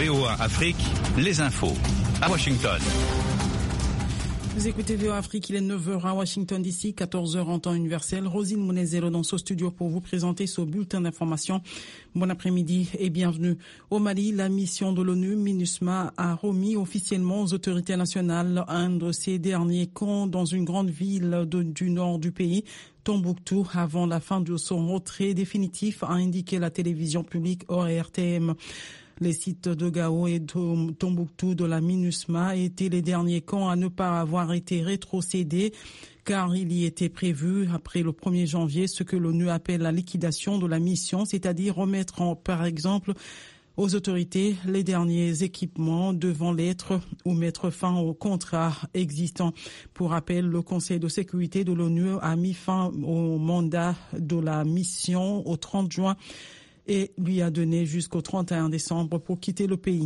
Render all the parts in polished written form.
VOA Afrique, les infos. À Washington. Vous écoutez VOA Afrique, il est 9h à Washington DC, 14h en temps universel. Rosine Mounezero dans ce studio pour vous présenter ce bulletin d'information. Bon après-midi et bienvenue. Au Mali, la mission de l'ONU, MINUSMA, a remis officiellement aux autorités nationales un de ces derniers camps dans une grande ville du nord du pays, Tombouctou, avant la fin de son retrait définitif, a indiqué la télévision publique ORTM. Les sites de Gao et de Tombouctou de la MINUSMA étaient les derniers camps à ne pas avoir été rétrocédés, car il y était prévu, après le 1er janvier, ce que l'ONU appelle la liquidation de la mission, c'est-à-dire remettre par exemple aux autorités les derniers équipements devant l'être ou mettre fin aux contrats existants. Pour rappel, le Conseil de sécurité de l'ONU a mis fin au mandat de la mission au 30 juin et lui a donné jusqu'au 31 décembre pour quitter le pays.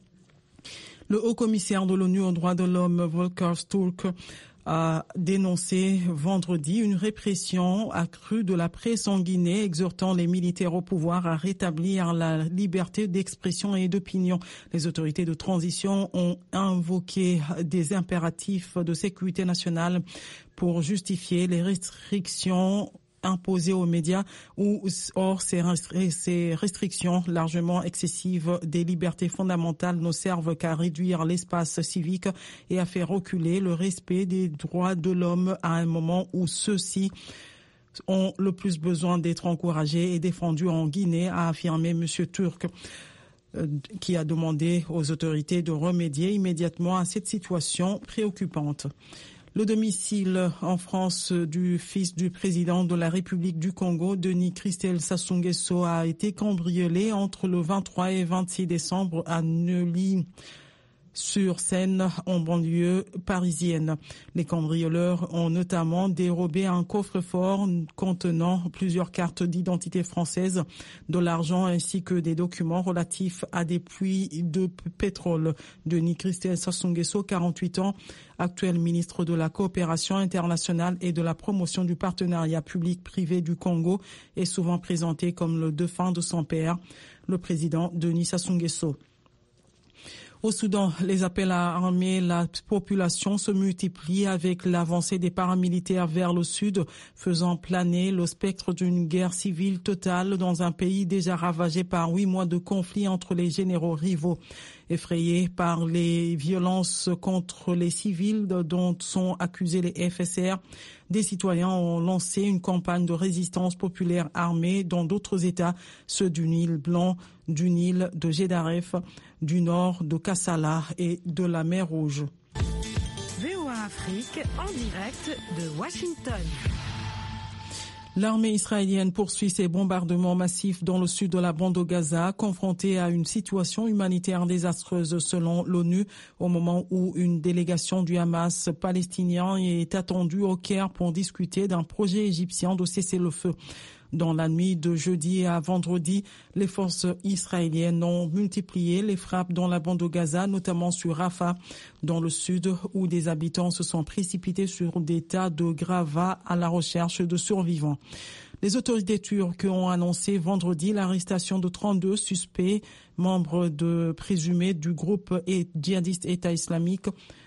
Le haut-commissaire de l'ONU aux droits de l'homme, Volker Turk, a dénoncé vendredi une répression accrue de la presse en Guinée, exhortant les militaires au pouvoir à rétablir la liberté d'expression et d'opinion. Les autorités de transition ont invoqué des impératifs de sécurité nationale pour justifier les restrictions imposées aux médias or ces restrictions largement excessives des libertés fondamentales ne servent qu'à réduire l'espace civique et à faire reculer le respect des droits de l'homme à un moment où ceux-ci ont le plus besoin d'être encouragés et défendus en Guinée, a affirmé M. Turk, qui a demandé aux autorités de remédier immédiatement à cette situation préoccupante. Le domicile en France du fils du président de la République du Congo, Denis Christel Sassou Nguesso, a été cambriolé entre le 23 et 26 décembre à Neuilly-sur-Seine, en banlieue parisienne. Les cambrioleurs ont notamment dérobé un coffre-fort contenant plusieurs cartes d'identité françaises, de l'argent ainsi que des documents relatifs à des puits de pétrole. Denis Christel Sassou Nguesso, 48 ans, actuel ministre de la coopération internationale et de la promotion du partenariat public-privé du Congo, est souvent présenté comme le défunt de son père, le président Denis Sassou Nguesso. Au Soudan, les appels à armer la population se multiplient avec l'avancée des paramilitaires vers le sud, faisant planer le spectre d'une guerre civile totale dans un pays déjà ravagé par 8 mois de conflit entre les généraux rivaux. Effrayés par les violences contre les civils dont sont accusés les FSR, des citoyens ont lancé une campagne de résistance populaire armée dans d'autres États, ceux du Nil Blanc, du Nil, de Gédaref, du nord, de Kassala et de la mer Rouge. VOA Afrique en direct de Washington. L'armée israélienne poursuit ses bombardements massifs dans le sud de la bande de Gaza, confrontée à une situation humanitaire désastreuse selon l'ONU, au moment où une délégation du Hamas palestinien est attendue au Caire pour discuter d'un projet égyptien de cessez-le-feu. Dans la nuit de jeudi à vendredi, les forces israéliennes ont multiplié les frappes dans la bande de Gaza, notamment sur Rafah, dans le sud, où des habitants se sont précipités sur des tas de gravats à la recherche de survivants. Les autorités turques ont annoncé vendredi l'arrestation de 32 suspects, membres présumés du groupe djihadiste État islamique,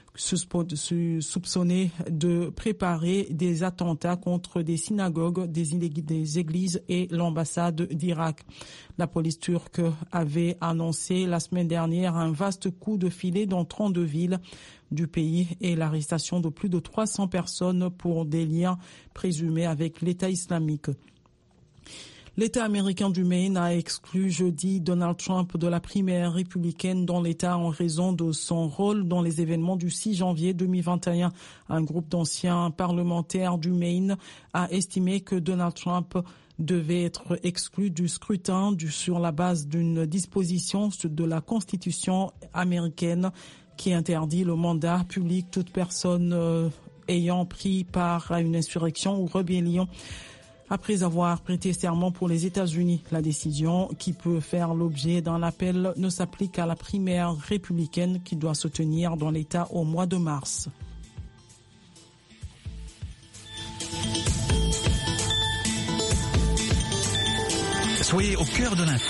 soupçonnés de préparer des attentats contre des synagogues, des églises et l'ambassade d'Irak. La police turque avait annoncé la semaine dernière un vaste coup de filet dans 32 villes du pays et l'arrestation de plus de 300 personnes pour des liens présumés avec l'État islamique. L'État américain du Maine a exclu jeudi Donald Trump de la primaire républicaine dans l'État en raison de son rôle dans les événements du 6 janvier 2021. Un groupe d'anciens parlementaires du Maine a estimé que Donald Trump devait être exclu du scrutin sur la base d'une disposition de la Constitution américaine qui interdit le mandat public toute personne ayant pris part à une insurrection ou rébellion après avoir prêté serment pour les États-Unis. La décision, qui peut faire l'objet d'un appel, ne s'applique à la primaire républicaine qui doit se tenir dans l'État au mois de mars. Soyez au cœur de l'info.